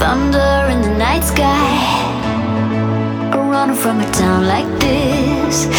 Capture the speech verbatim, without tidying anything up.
thunder in the night sky. Running from a town like this,